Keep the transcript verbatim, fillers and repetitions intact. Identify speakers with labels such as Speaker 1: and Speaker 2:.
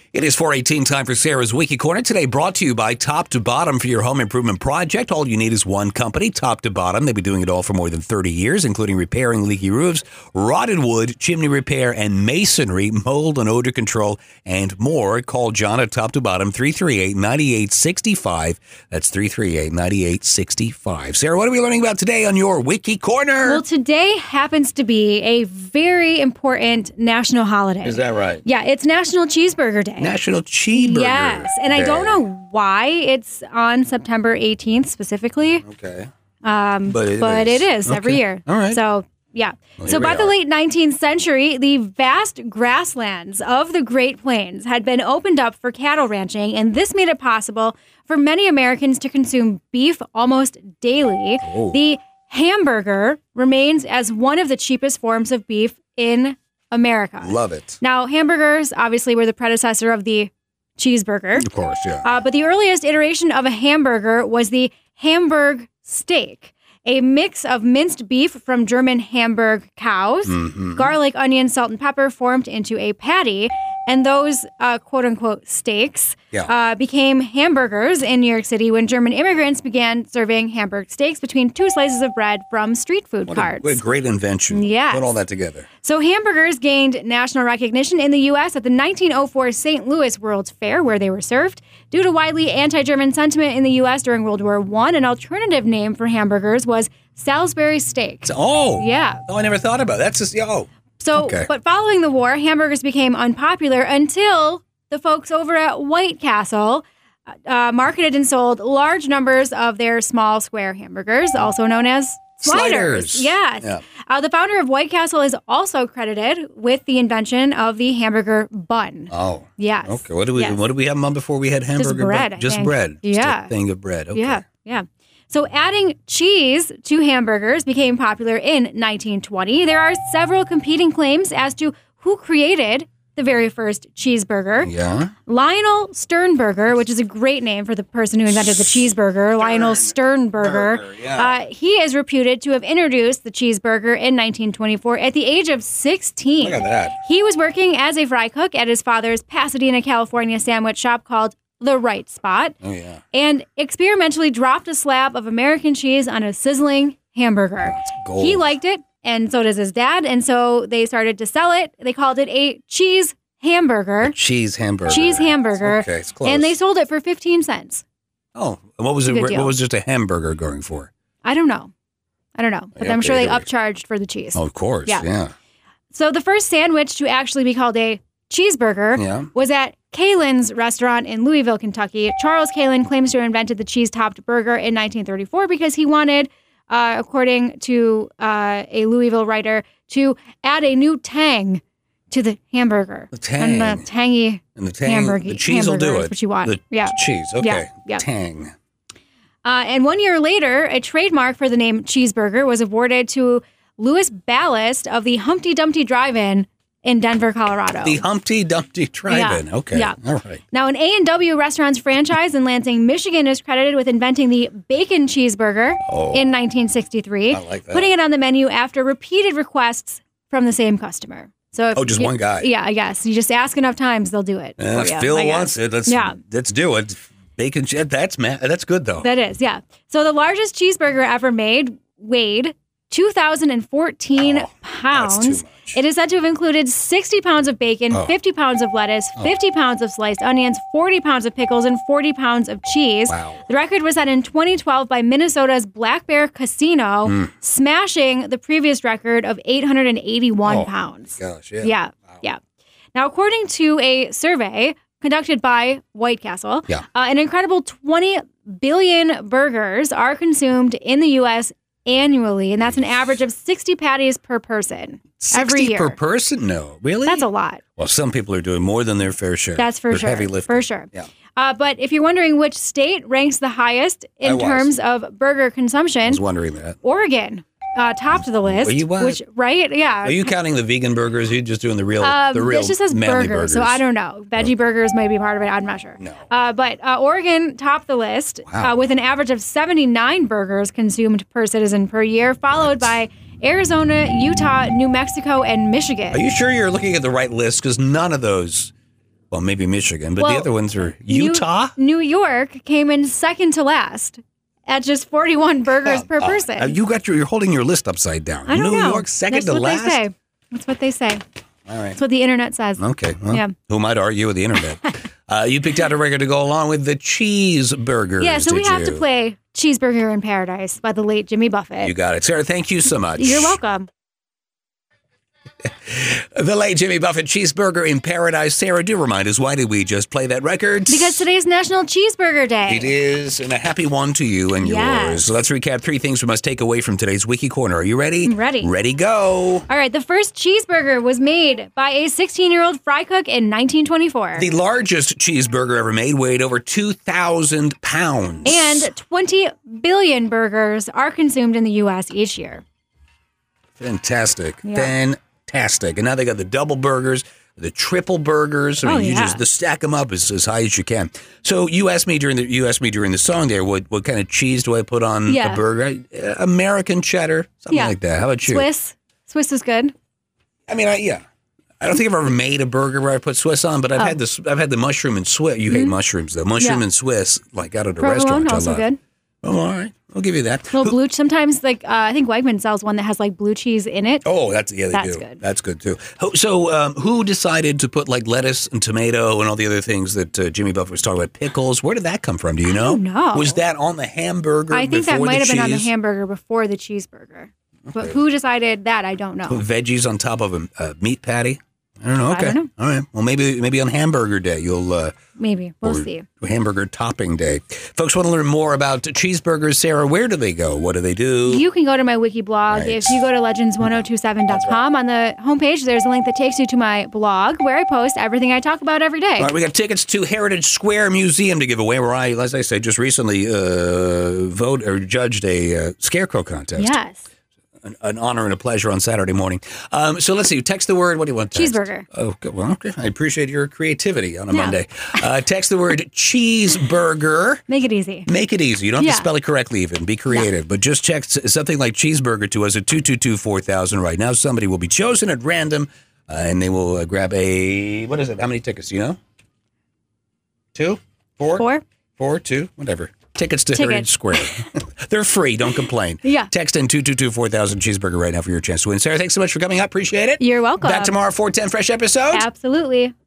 Speaker 1: It is four eighteen, time for Sarah's Wiki Corner. Today brought to you by Top to Bottom for your home improvement project. All you need is one company, Top to Bottom. They've been doing it all for more than thirty years, including repairing leaky roofs, rotted wood, chimney repair, and masonry, mold and odor control, and more. Call John at Top to Bottom, three three eight, nine eight six five. That's three three eight, nine eight six five. Sarah, what are we learning about today on your Wiki Corner?
Speaker 2: Well, today happens to be a very important national holiday.
Speaker 1: Is that right?
Speaker 2: Yeah, it's National Cheeseburger Day.
Speaker 1: National Cheeseburger
Speaker 2: Yes, and
Speaker 1: Day.
Speaker 2: I don't know why it's on September eighteenth specifically.
Speaker 1: Okay.
Speaker 2: Um,
Speaker 1: But it
Speaker 2: but
Speaker 1: is.
Speaker 2: it is every
Speaker 1: Okay.
Speaker 2: year.
Speaker 1: All right.
Speaker 2: So, yeah.
Speaker 1: Well,
Speaker 2: so
Speaker 1: here
Speaker 2: by
Speaker 1: we
Speaker 2: the
Speaker 1: are.
Speaker 2: late nineteenth century, the vast grasslands of the Great Plains had been opened up for cattle ranching, and this made it possible for many Americans to consume beef almost daily.
Speaker 1: Oh.
Speaker 2: The hamburger remains as one of the cheapest forms of beef in America.
Speaker 1: Love it.
Speaker 2: Now, hamburgers obviously were the predecessor of the cheeseburger.
Speaker 1: Of course, yeah.
Speaker 2: Uh, but the earliest iteration of a hamburger was the Hamburg steak, a mix of minced beef from German Hamburg cows,
Speaker 1: Mhm.
Speaker 2: garlic, onion, salt, and pepper formed into a patty. And those uh, quote-unquote steaks
Speaker 1: Yeah.
Speaker 2: uh, became hamburgers in New York City when German immigrants began serving Hamburg steaks between two slices of bread from street food
Speaker 1: What a,
Speaker 2: carts.
Speaker 1: what a great invention.
Speaker 2: Yes.
Speaker 1: Put all that together.
Speaker 2: So hamburgers gained national recognition in the U S at the nineteen oh four Saint Louis World's Fair, where they were served. Due to widely anti-German sentiment in the U S during World War One, an alternative name for hamburgers was Salisbury steak.
Speaker 1: Oh.
Speaker 2: Yeah.
Speaker 1: Oh, I never thought about it. That's just, oh.
Speaker 2: So,
Speaker 1: Okay.
Speaker 2: but following the war, hamburgers became unpopular until the folks over at White Castle uh, marketed and sold large numbers of their small square hamburgers, also known as sliders.
Speaker 1: Sliders.
Speaker 2: Yes.
Speaker 1: Yeah.
Speaker 2: Uh, the founder of White Castle is also credited with the invention of the hamburger bun.
Speaker 1: Oh.
Speaker 2: Yes.
Speaker 1: Okay. What do we
Speaker 2: Yes.
Speaker 1: What did we have on before we had hamburger?
Speaker 2: bread,
Speaker 1: bun?
Speaker 2: I
Speaker 1: Just
Speaker 2: think.
Speaker 1: bread. Just
Speaker 2: Yeah.
Speaker 1: a thing of bread. Okay.
Speaker 2: Yeah, yeah. So adding cheese to hamburgers became popular in nineteen twenty. There are several competing claims as to who created the very first cheeseburger.
Speaker 1: Yeah.
Speaker 2: Lionel Sternberger, which is a great name for the person who invented the cheeseburger, Lionel Sternberger.
Speaker 1: Burger, yeah.
Speaker 2: Uh, he is reputed to have introduced the cheeseburger in nineteen twenty-four at the age of sixteen.
Speaker 1: Look at that.
Speaker 2: He was working as a fry cook at his father's Pasadena, California sandwich shop called The Right Spot,
Speaker 1: Oh, yeah.
Speaker 2: and experimentally dropped a slab of American cheese on a sizzling hamburger.
Speaker 1: gold.
Speaker 2: He liked it, and so does his dad, and so they started to sell it. They called it a cheese hamburger.
Speaker 1: Cheese hamburger.
Speaker 2: Cheese hamburger.
Speaker 1: Okay, it's close.
Speaker 2: And they sold it for fifteen cents.
Speaker 1: Oh, and what was
Speaker 2: It's a
Speaker 1: it?
Speaker 2: good
Speaker 1: What
Speaker 2: deal.
Speaker 1: was just a hamburger going for?
Speaker 2: I don't know. I don't know. But
Speaker 1: Yeah,
Speaker 2: I'm sure
Speaker 1: okay,
Speaker 2: they
Speaker 1: either way.
Speaker 2: upcharged for the cheese.
Speaker 1: Oh, of course.
Speaker 2: Yeah.
Speaker 1: Yeah.
Speaker 2: So the first sandwich to actually be called a cheeseburger
Speaker 1: Yeah.
Speaker 2: was at Kalen's restaurant in Louisville, Kentucky. Charles Kalen claims to have invented the cheese-topped burger in nineteen thirty-four because he wanted, uh, according to uh, a Louisville writer, to add a new tang to the hamburger.
Speaker 1: The tang.
Speaker 2: And the tangy
Speaker 1: And the tang,
Speaker 2: hamburger.
Speaker 1: the cheese will do
Speaker 2: hamburger
Speaker 1: it.
Speaker 2: is what you want.
Speaker 1: The
Speaker 2: yeah.
Speaker 1: cheese. Okay.
Speaker 2: Yeah, yeah.
Speaker 1: Tang.
Speaker 2: Uh, and one year later, a trademark for the name cheeseburger was awarded to Louis Ballast of the Humpty Dumpty Drive-In in Denver, Colorado.
Speaker 1: The Humpty Dumpty Drive-In.
Speaker 2: Yeah.
Speaker 1: Okay.
Speaker 2: Yeah.
Speaker 1: All right.
Speaker 2: Now, an A and W Restaurants franchise in Lansing, Michigan is credited with inventing the bacon cheeseburger
Speaker 1: Oh.
Speaker 2: in nineteen sixty-three,
Speaker 1: I like that.
Speaker 2: putting it on the menu after repeated requests from the same customer. So, if
Speaker 1: Oh, just
Speaker 2: you-
Speaker 1: one guy.
Speaker 2: Yeah, I guess. You just ask enough times, they'll do it.
Speaker 1: Uh,
Speaker 2: for you,
Speaker 1: Phil
Speaker 2: I guess.
Speaker 1: wants it. Let's,
Speaker 2: Yeah.
Speaker 1: let's do it. Bacon. che- That's ma- That's good, though.
Speaker 2: That is, yeah. So the largest cheeseburger ever made weighed two thousand fourteen
Speaker 1: Oh,
Speaker 2: pounds.
Speaker 1: that's too much.
Speaker 2: It is said to have included sixty pounds of bacon,
Speaker 1: Oh.
Speaker 2: fifty pounds of lettuce, fifty pounds of sliced onions, forty pounds of pickles, and forty pounds of cheese.
Speaker 1: Wow.
Speaker 2: The record was set in twenty twelve by Minnesota's Black Bear Casino,
Speaker 1: Hmm.
Speaker 2: smashing the previous record of eight hundred eighty-one
Speaker 1: Oh,
Speaker 2: pounds.
Speaker 1: Gosh, yeah.
Speaker 2: Yeah, yeah. Now, according to a survey conducted by White Castle,
Speaker 1: Yeah.
Speaker 2: uh, an incredible twenty billion burgers are consumed in the U S annually, and that's an average of sixty patties per person every
Speaker 1: sixty
Speaker 2: year.
Speaker 1: per person? No. Really?
Speaker 2: That's a lot.
Speaker 1: Well, some people are doing more than their fair share.
Speaker 2: That's for
Speaker 1: They're
Speaker 2: sure.
Speaker 1: Heavy lifting.
Speaker 2: For sure.
Speaker 1: Yeah.
Speaker 2: Uh, but if you're wondering which state ranks the highest
Speaker 1: I
Speaker 2: in
Speaker 1: was.
Speaker 2: terms of burger
Speaker 1: I
Speaker 2: consumption,
Speaker 1: was wondering that.
Speaker 2: Oregon uh, topped the list.
Speaker 1: Well, you what?
Speaker 2: Which, right? Yeah.
Speaker 1: Are you counting the vegan burgers? Or are you just doing the real,
Speaker 2: Um,
Speaker 1: the real
Speaker 2: this just says
Speaker 1: manly
Speaker 2: burger,
Speaker 1: burgers?
Speaker 2: so I don't know. Veggie burgers may be part of it. I'm not sure.
Speaker 1: No.
Speaker 2: Uh, but uh, Oregon topped the list
Speaker 1: Wow.
Speaker 2: uh, with an average of seventy-nine burgers consumed per citizen per year, followed by Arizona, Utah, New Mexico, and Michigan.
Speaker 1: Are you sure you're looking at the right list? Because none of those Well, maybe Michigan, but
Speaker 2: Well,
Speaker 1: the other ones are
Speaker 2: New-
Speaker 1: Utah.
Speaker 2: New York came in second to last at just forty-one burgers per
Speaker 1: Uh,
Speaker 2: person.
Speaker 1: uh, you got your, you're holding your list upside down.
Speaker 2: I don't
Speaker 1: New
Speaker 2: know.
Speaker 1: York second
Speaker 2: That's
Speaker 1: to
Speaker 2: what
Speaker 1: last.
Speaker 2: They say. That's what they say.
Speaker 1: All right.
Speaker 2: That's what the internet says.
Speaker 1: Okay. Well,
Speaker 2: Yeah.
Speaker 1: who might argue with the internet? uh, you picked out a record to go along with the cheeseburgers.
Speaker 2: Yeah, so we
Speaker 1: did
Speaker 2: have
Speaker 1: you?
Speaker 2: to play Cheeseburger in Paradise by the late Jimmy Buffett.
Speaker 1: You got it, Sarah. Thank you so much.
Speaker 2: You're welcome.
Speaker 1: The late Jimmy Buffett, Cheeseburger in Paradise. Sarah, do remind us, why did we just play that record?
Speaker 2: Because today's National Cheeseburger Day.
Speaker 1: It is, and a happy one to you and
Speaker 2: Yes.
Speaker 1: yours. So let's recap three things we must take away from today's Wiki Corner. Are you ready?
Speaker 2: I'm ready.
Speaker 1: Ready, go.
Speaker 2: All right, the first cheeseburger was made by a sixteen-year-old fry cook in nineteen twenty-four.
Speaker 1: The largest cheeseburger ever made weighed over two thousand pounds.
Speaker 2: And twenty billion burgers are consumed in the U S each year.
Speaker 1: Fantastic.
Speaker 2: Yeah.
Speaker 1: Fantastic. And now they got the double burgers, the triple burgers. I mean,
Speaker 2: Oh,
Speaker 1: you
Speaker 2: yeah.
Speaker 1: just the stack them up as, as high as you can. So you asked me during the you asked me during the song there, what what kind of cheese do I put on
Speaker 2: Yeah.
Speaker 1: a burger? Uh, American cheddar, something
Speaker 2: Yeah.
Speaker 1: like that. How about you?
Speaker 2: Swiss. Swiss is good.
Speaker 1: I mean, I, yeah. I don't think I've ever made a burger where I put Swiss on, but I've
Speaker 2: Oh.
Speaker 1: had this. I've had the mushroom and Swiss. You hate mushrooms though. Mushroom
Speaker 2: Yeah.
Speaker 1: and Swiss, like out at a
Speaker 2: Provolone,
Speaker 1: restaurant. I
Speaker 2: also
Speaker 1: love.
Speaker 2: good.
Speaker 1: Oh, all right. I'll give you that.
Speaker 2: Little blue. Sometimes, like uh, I think Wegman sells one that has like blue cheese in it.
Speaker 1: Oh, that's yeah, they
Speaker 2: That's
Speaker 1: do.
Speaker 2: good.
Speaker 1: That's good too. Ho- So, um, who decided to put like lettuce and tomato and all the other things that uh, Jimmy Buffett was talking about? Pickles. Where did that come from? Do you know?
Speaker 2: don't know.
Speaker 1: Was that on the hamburger?
Speaker 2: I think that
Speaker 1: before
Speaker 2: might
Speaker 1: the
Speaker 2: have been on the
Speaker 1: cheese?
Speaker 2: hamburger before the cheeseburger. But who decided that? I don't know.
Speaker 1: Put veggies on top of a, a meat patty. I don't know.
Speaker 2: I
Speaker 1: Okay.
Speaker 2: don't know.
Speaker 1: All right. Well, maybe maybe on hamburger day you'll. Uh,
Speaker 2: Maybe. We'll
Speaker 1: or
Speaker 2: see.
Speaker 1: Hamburger topping day. Folks want to learn more about cheeseburgers. Sarah, where do they go? What do they do?
Speaker 2: You can go to my wiki blog.
Speaker 1: Right.
Speaker 2: If you go to legends ten twenty-seven dot com, on the homepage, there's a link that takes you to my blog where I post everything I talk about every day.
Speaker 1: All right, we got tickets to Heritage Square Museum to give away, where I, as I say, just recently uh, vote or judged a uh, scarecrow contest.
Speaker 2: Yes.
Speaker 1: An, an honor and a pleasure on Saturday morning. Um, so let's see. Text the word. What do you want? to text?
Speaker 2: Cheeseburger.
Speaker 1: Oh, good. Well, okay. I appreciate your creativity on a
Speaker 2: Yeah.
Speaker 1: Monday. Uh, text the word cheeseburger.
Speaker 2: Make it easy.
Speaker 1: Make it easy. You don't have
Speaker 2: Yeah.
Speaker 1: to spell it correctly even. Be creative. But just check s- something like cheeseburger to us at two two two, four thousand right now. Somebody will be chosen at random, uh, and they will uh, grab a, what is it? How many tickets? Do you know? Two? Four?
Speaker 2: Four?
Speaker 1: Four, two, whatever. Tickets to
Speaker 2: Ticket.
Speaker 1: Heritage Square. They're free. Don't complain.
Speaker 2: Yeah.
Speaker 1: Text in two two two, four thousand cheeseburger right now for your chance to win. Sarah, thanks so much for coming up. Appreciate it.
Speaker 2: You're welcome.
Speaker 1: Back tomorrow, four ten, fresh episode.
Speaker 2: Absolutely.